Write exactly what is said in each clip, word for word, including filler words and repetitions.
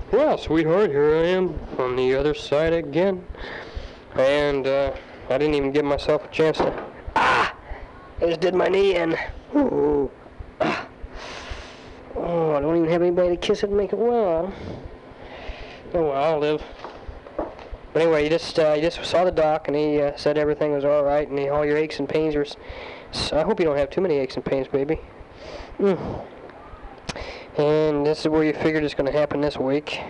Well, sweetheart, here I am on the other side again. And uh, I didn't even give myself a chance to... Ah! I just did my knee in. Ooh. Ah. Oh, I don't even have anybody to kiss it and make it well. Oh, well, I'll live. But anyway, you just uh, you just saw the doc, and he uh, said everything was all right, and he, all your aches and pains are... S I hope you don't have too many aches and pains, baby. Mm. And this is where you figured it's going to happen this week.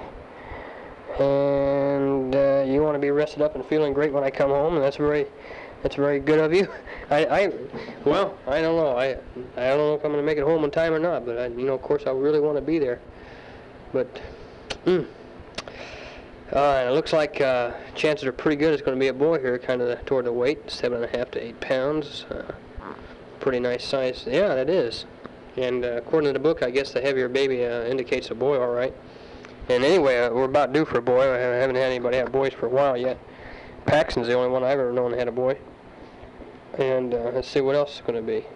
And uh, you want to be rested up and feeling great when I come home, and that's very, that's very good of you. I, I, well, I don't know. I, I don't know if I'm going to make it home in time or not. But I, you know, of course, I really want to be there. But, mm. All right. It looks like uh, chances are pretty good. It's going to be a boy here, kind of toward the weight, seven and a half to eight pounds. Uh, pretty nice size. Yeah, that is. And uh, according to the book, I guess the heavier baby uh, indicates a boy, all right. And anyway, uh, we're about due for a boy. I haven't had anybody have boys for a while yet. Paxton's the only one I've ever known that had a boy. And uh, let's see what else it's going to be.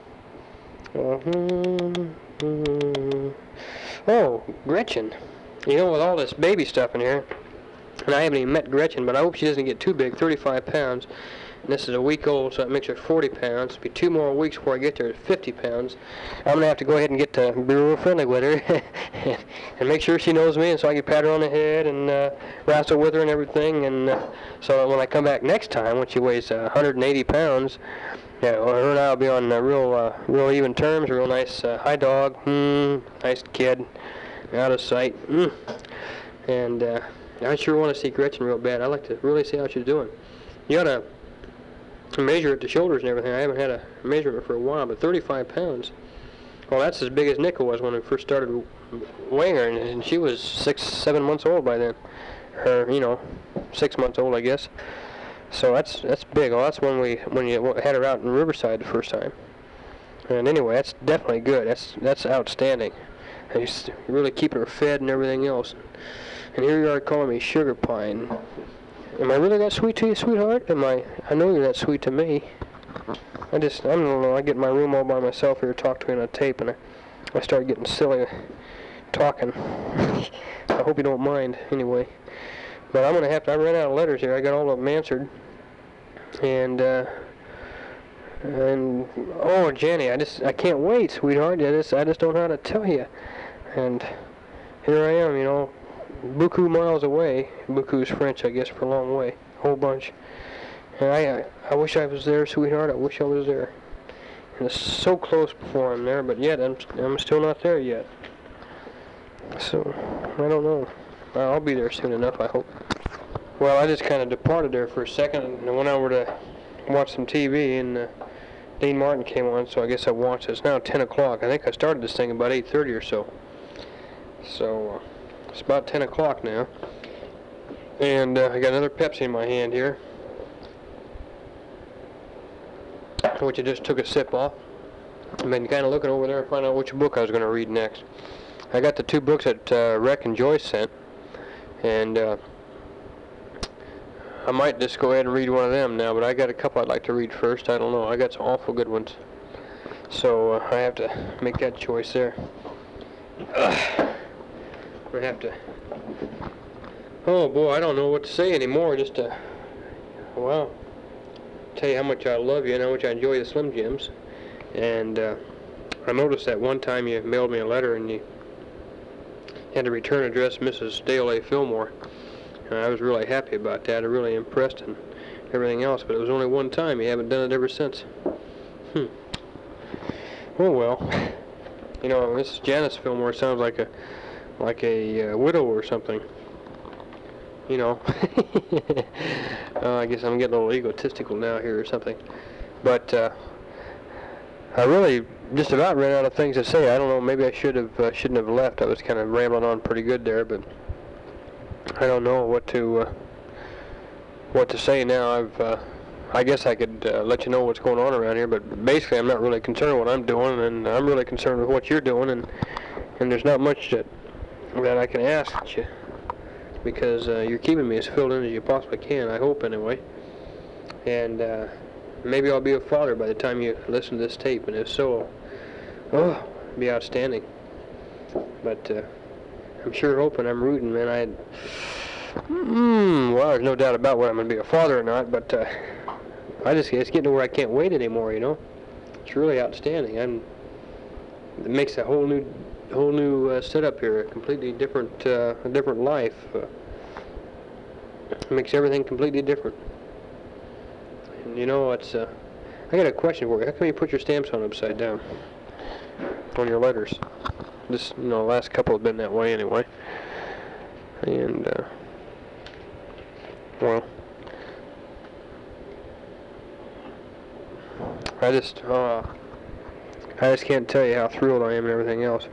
Uh, oh, Gretchen. You know, with all this baby stuff in here, and I haven't even met Gretchen, but I hope she doesn't get too big, thirty-five pounds. And this is a week old, so that makes her forty pounds. It'll be two more weeks before I get to her at fifty pounds. I'm going to have to go ahead and get to be real friendly with her and make sure she knows me, and so I can pat her on the head and uh, wrestle with her and everything. And uh, so that when I come back next time, when she weighs uh, one hundred eighty pounds, yeah, well, her and I will be on uh, real, uh, real even terms, real nice. Uh, hi, dog. Hmm, nice kid. Out of sight. Mm. And uh, I sure want to see Gretchen real bad. I'd like to really see how she's doing. You ought to measure at the shoulders and everything. I haven't had a measurement for a while, but thirty-five pounds. Well, that's as big as Nickel was when we first started weighing her, and, and she was six, seven months old by then. Her, you know, six months old, I guess. So that's that's big. Well, that's when we when you had her out in Riverside the first time. And anyway, that's definitely good. That's that's outstanding. And you just really keeping her fed and everything else. And here you are calling me Sugar Pine. Am I really that sweet to you, sweetheart? Am I? I know you're that sweet to me. I just, I don't know, I get in my room all by myself here, talk to me on a tape, and I, I start getting silly talking. I hope you don't mind, anyway. But I'm going to have to, I ran out of letters here. I got all of them answered. And, uh, and, oh, Jenny, I just, I can't wait, sweetheart. I just, I just don't know how to tell you. And here I am, you know. Beaucoup miles away. Beaucoup is French, I guess, for a long way. A whole bunch. And I, I, I wish I was there, sweetheart. I wish I was there. And it's so close before I'm there, but yet I'm, I'm still not there yet. So, I don't know. I'll be there soon enough, I hope. Well, I just kind of departed there for a second and I went over to watch some T V, and uh, Dean Martin came on, so I guess I watched it. It's now ten o'clock. I think I started this thing about eight thirty or so. So, uh, it's about ten o'clock now, and uh, I got another Pepsi in my hand here, which I just took a sip off. I've been kind of looking over there to find out which book I was going to read next. I got the two books that uh, Rec and Joyce sent, and uh, I might just go ahead and read one of them now, but I got a couple I'd like to read first. I don't know. I got some awful good ones, so uh, I have to make that choice there. Ugh. I have to. Oh boy, I don't know what to say anymore. Just to, well, tell you how much I love you and how much I enjoy the Slim Jims. And uh, I noticed that one time you mailed me a letter and you had a return address, Missus Dale A. Fillmore. And I was really happy about that. I really impressed and everything else. But it was only one time. You haven't done it ever since. Hmm. Oh well. You know, Missus Janice Fillmore sounds like a like a uh, widow or something, you know. uh, I guess I'm getting a little egotistical now here or something, but uh, I really just about ran out of things to say. I don't know, maybe I should have uh, shouldn't have left. I was kind of rambling on pretty good there, but I don't know what to uh, what to say now. I've uh, I guess I could uh, let you know what's going on around here, but basically I'm not really concerned with what I'm doing, and I'm really concerned with what you're doing, and and there's not much that that I can ask you, because uh, you're keeping me as filled in as you possibly can, I hope anyway. And uh, maybe I'll be a father by the time you listen to this tape, and if so, oh, it'd be outstanding. But uh, I'm sure hoping, I'm rooting, man. I, mm, well, there's no doubt about whether I'm going to be a father or not, but uh, I just, it's getting to where I can't wait anymore, you know? It's really outstanding. I'm, it makes a whole new, whole new uh, setup here, a completely different, uh, a different life. Uh, it makes everything completely different. And you know, it's, uh, I got a question for you. How come you put your stamps on upside down on your letters? This, you know, the last couple have been that way anyway. And, uh, well, I just, uh, I just can't tell you how thrilled I am and everything else.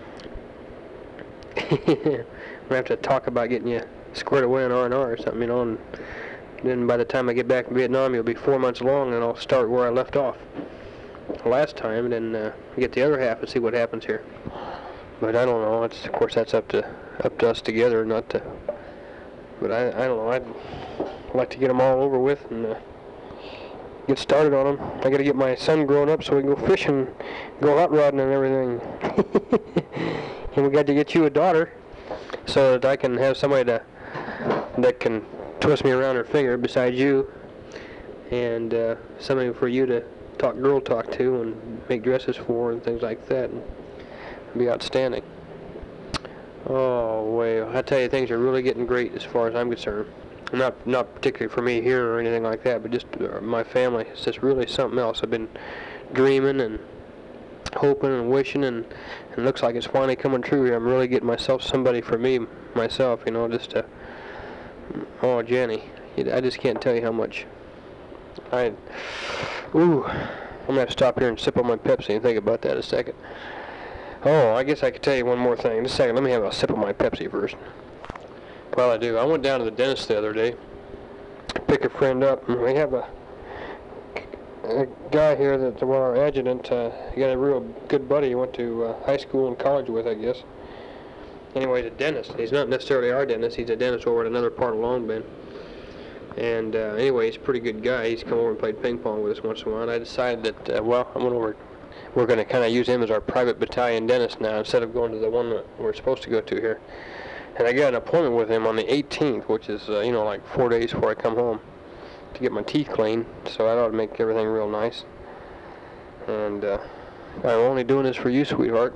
I'm gonna have to talk about getting you squared away on R and R or something, you know, and then by the time I get back from Vietnam, you'll be four months along, and I'll start where I left off last time, and then uh, get the other half and see what happens here. But I don't know. It's, of course, that's up to up to us together, not to. But I, I don't know. I'd like to get them all over with and uh, get started on them. I got to get my son grown up so we can go fishing, go hot rodding and everything. And we got to get you a daughter so that I can have somebody to that can twist me around her finger besides you, and uh, somebody for you to talk girl talk to and make dresses for and things like that. And it'd be outstanding. Oh, well, I tell you, things are really getting great as far as I'm concerned. Not not particularly for me here or anything like that, but just uh, my family. It's just really something else. I've been dreaming and hoping and wishing, and, and it looks like it's finally coming true here. I'm really getting myself somebody for me, myself, you know, just to, oh, Jenny, I just can't tell you how much. I, ooh, I'm going to have to stop here and sip on my Pepsi and think about that a second. Oh, I guess I could tell you one more thing. Just a second, let me have a sip of my Pepsi first. Well, I do. I went down to the dentist the other day, pick a friend up, and we have a, a guy here that's, well, our adjutant, uh, he got a real good buddy he went to uh, high school and college with, I guess. Anyway, he's a dentist. He's not necessarily our dentist. He's a dentist over at another part of Long Bend. And uh, anyway, he's a pretty good guy. He's come over and played ping pong with us once in a while. And I decided that, uh, well, I went over, we're going to kind of use him as our private battalion dentist now instead of going to the one that we're supposed to go to here. And I got an appointment with him on the eighteenth, which is, uh, you know, like four days before I come home, to get my teeth cleaned. So I ought to make everything real nice. And uh, I'm only doing this for you, sweetheart.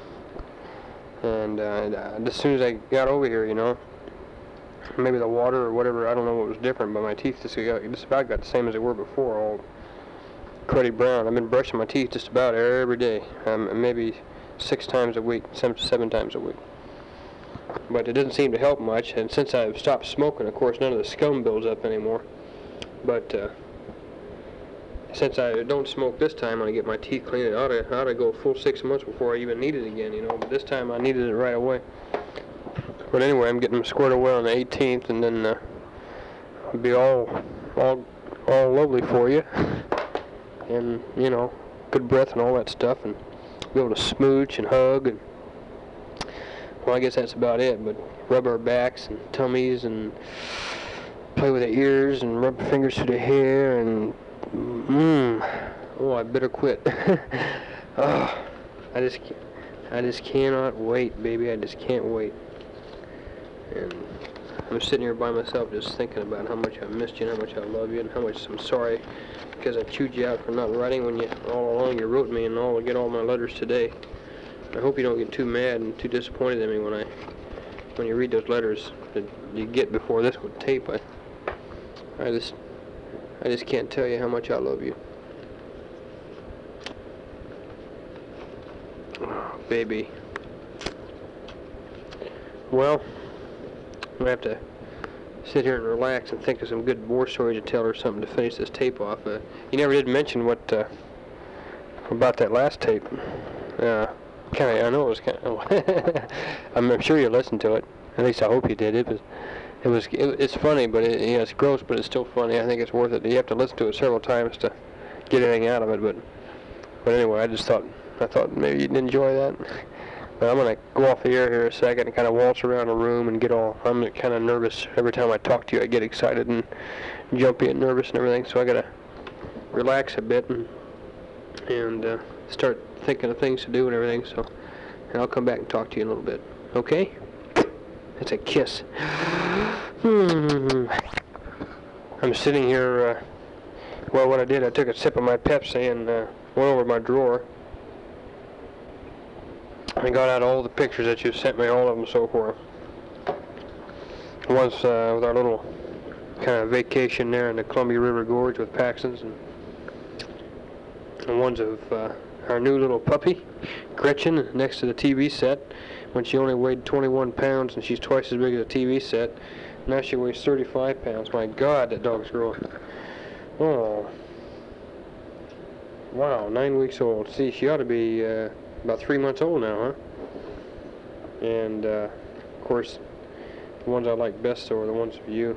And uh, as soon as I got over here, you know, maybe the water or whatever, I don't know what was different, but my teeth just, got, just about got the same as they were before, all cruddy brown. I've been brushing my teeth just about every day, um, maybe six times a week, seven, seven times a week. But it doesn't seem to help much, and since I've stopped smoking, of course, none of the scum builds up anymore. But uh, since I don't smoke this time when I get my teeth cleaned, it ought to, ought to go a full six months before I even need it again, you know. But this time I needed it right away. But anyway, I'm getting them squared away on the eighteenth, and then uh, I'll be all, all, all lovely for you, and you know, good breath and all that stuff, and be able to smooch and hug, and well, I guess that's about it. But rub our backs and tummies, and play with the ears, and rub fingers through the hair, and mmm. Oh, I better quit. Oh, I just, I just cannot wait, baby. I just can't wait. And I'm sitting here by myself just thinking about how much I missed you and how much I love you and how much I'm sorry because I chewed you out for not writing when you all along you wrote me and all to get all my letters today. I hope you don't get too mad and too disappointed in me when I when you read those letters that you get before this one tape. I I just I just can't tell you how much I love you. Oh, baby. Well, I'm going to have to sit here and relax and think of some good war story to tell or something to finish this tape off. Uh, you never did mention what uh, about that last tape. Uh, kind of, I know it was kind of, I'm, I'm sure you listened to it. At least I hope you did. It was, it was, it, it's funny, but it, you know, it's gross, but it's still funny. I think it's worth it. You have to listen to it several times to get anything out of it. But, but anyway, I just thought, I thought maybe you'd enjoy that. But I'm going to go off the air here a second and kind of waltz around the room and get all, I'm kind of nervous. Every time I talk to you, I get excited and jumpy and nervous and everything. So I got to relax a bit and, and uh, start thinking of things to do and everything. So and I'll come back and talk to you in a little bit. Okay? It's a kiss. Hmm. I'm sitting here, uh, well, what I did, I took a sip of my Pepsi and uh, went over to my drawer. I got out all the pictures that you sent me, all of them so far. Once uh, with our little kind of vacation there in the Columbia River Gorge with Paxton's, and, and ones of uh, our new little puppy, Gretchen, next to the T V set, when she only weighed twenty-one pounds and she's twice as big as a T V set. Now she weighs thirty-five pounds. My God, that dog's growing. Oh. Wow, nine weeks old. See, she ought to be uh, about three months old now, huh? And, uh, of course, the ones I like best are the ones of you.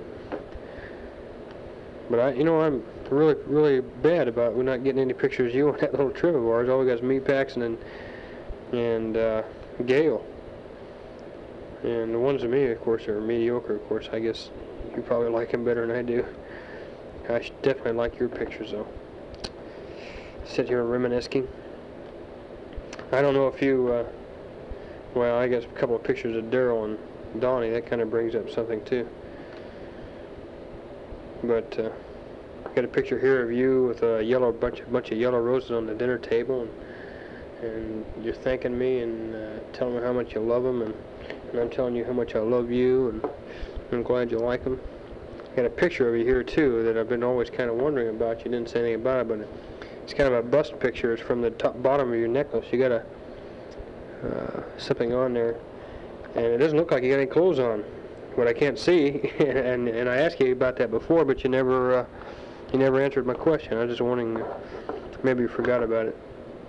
But, I, you know, I'm really, really bad about we're not getting any pictures of you on that little trip of ours. All we got is me, Paxton, and, and uh, Gail. And the ones of me, of course, are mediocre, of course. I guess you probably like them better than I do. I should definitely like your pictures, though. Sit here reminiscing. I don't know if you, uh, well, I guess a couple of pictures of Daryl and Donnie, that kind of brings up something, too. But, uh, got a picture here of you with a yellow bunch of bunch of yellow roses on the dinner table, and, and you're thanking me and uh, telling me how much you love them, and, and I'm telling you how much I love you, and I'm glad you like them. Got a picture of you here too that I've been always kind of wondering about. You didn't say anything about it, but it's kind of a bust picture. It's from the top bottom of your necklace. You got a uh, something on there, and it doesn't look like you got any clothes on. What I can't see, and and I asked you about that before, but you never uh, you never answered my question. I was just wondering, uh, maybe you forgot about it.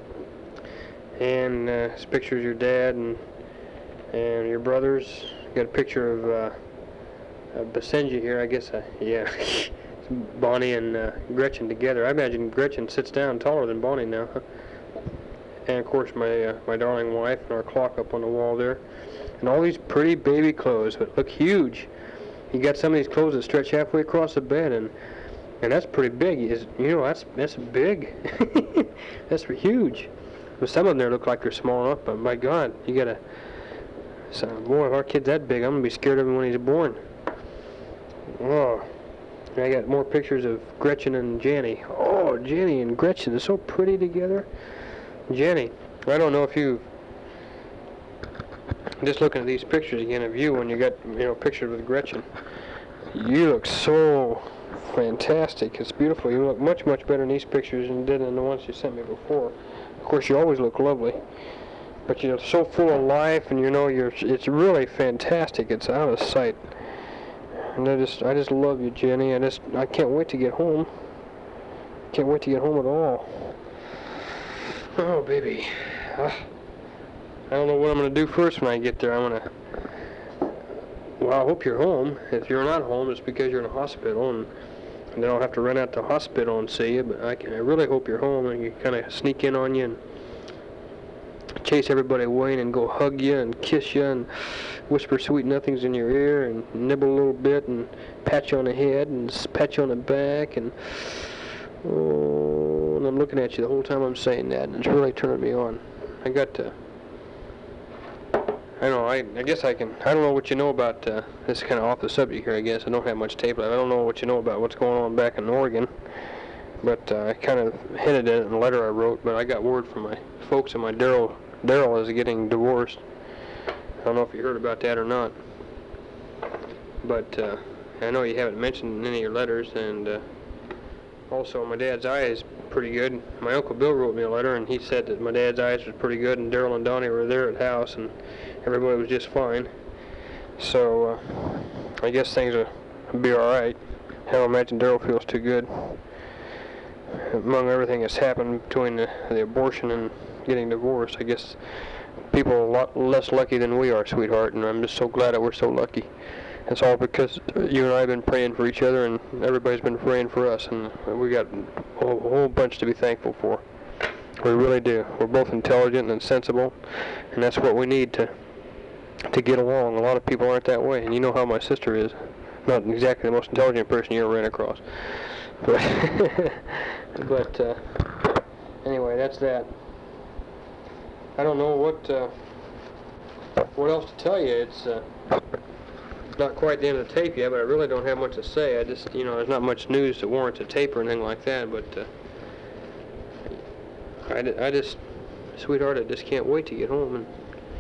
And uh, this picture of your dad and and your brothers. Got a picture of uh, uh, Basenji here. I guess, uh, yeah, Bonnie and uh, Gretchen together. I imagine Gretchen sits down taller than Bonnie now. Huh? And of course my uh, my darling wife and our clock up on the wall there. And all these pretty baby clothes, but look huge. You got some of these clothes that stretch halfway across the bed, and and that's pretty big. Is you know that's that's big. That's huge. But some of them there look like they're small enough, but my God, you gotta. So boy, if our kid's that big, I'm gonna be scared of him when he's born. Oh, I got more pictures of Gretchen and Jenny. Oh, Jenny and Gretchen, they're so pretty together. Jenny, I don't know if you. Just looking at these pictures again of you when you got, you know, pictures with Gretchen. You look so fantastic. It's beautiful. You look much, much better in these pictures than you did in the ones you sent me before. Of course, you always look lovely. But you're so full of life, and you know, you're. It's really fantastic. It's out of sight. And I just, I just love you, Jenny. I just, I can't wait to get home. Can't wait to get home at all. Oh, baby. Uh, I don't know what I'm going to do first when I get there. I'm going to, well, I hope you're home. If you're not home, it's because you're in a hospital, and, and then I'll have to run out to the hospital and see you. But I, can, I really hope you're home, and you kind of sneak in on you and chase everybody away and go hug you and kiss you and whisper sweet nothings in your ear and nibble a little bit and pat you on the head and pat you on the back. And, oh, and I'm looking at you the whole time I'm saying that, and it's really turning me on. I got to... I don't know, I, I guess I can, I don't know what you know about, uh, this is kind of off the subject here, I guess. I don't have much tape left. I don't know what you know about what's going on back in Oregon. But uh, I kind of hinted at it in a letter I wrote, but I got word from my folks and my Daryl, Daryl is getting divorced. I don't know if you heard about that or not. But uh, I know you haven't mentioned in any of your letters, and uh, also my dad's eye is pretty good. My Uncle Bill wrote me a letter, and he said that my dad's eyes was pretty good, and Daryl and Donnie were there at the house, and everybody was just fine. So uh, I guess things will be all right. I don't imagine Daryl feels too good. Among everything that's happened between the, the abortion and getting divorced, I guess people are a lot less lucky than we are, sweetheart, and I'm just so glad that we're so lucky. It's all because you and I have been praying for each other, and everybody's been praying for us, and we got a whole, whole bunch to be thankful for. We really do. We're both intelligent and sensible, and that's what we need to to get along. A lot of people aren't that way, and you know how my sister is. Not exactly the most intelligent person you ever ran across. But, but uh, anyway, that's that. I don't know what uh, what else to tell you. It's uh, not quite the end of the tape yet, but I really don't have much to say. I just, you know, there's not much news to warrant a tape or anything like that, but uh, I, I just, sweetheart, I just can't wait to get home and,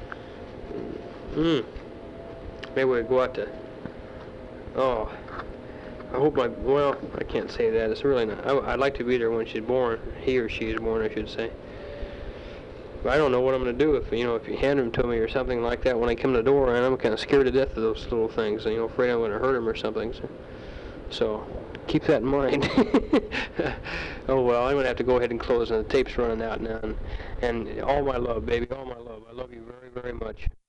mm, maybe we'll go out to, oh, I hope my, well, I can't say that. It's really not, I, I'd like to be there when she's born, he or she is born, I should say. But I don't know what I'm going to do if, you know, if you hand them to me or something like that when I come to the door, and I'm kind of scared to death of those little things, you know, afraid I'm going to hurt them or something. So, so keep that in mind. Oh, well, I'm going to have to go ahead and close, and the tape's running out now. And, and all my love, baby, all my love. I love you very, very much.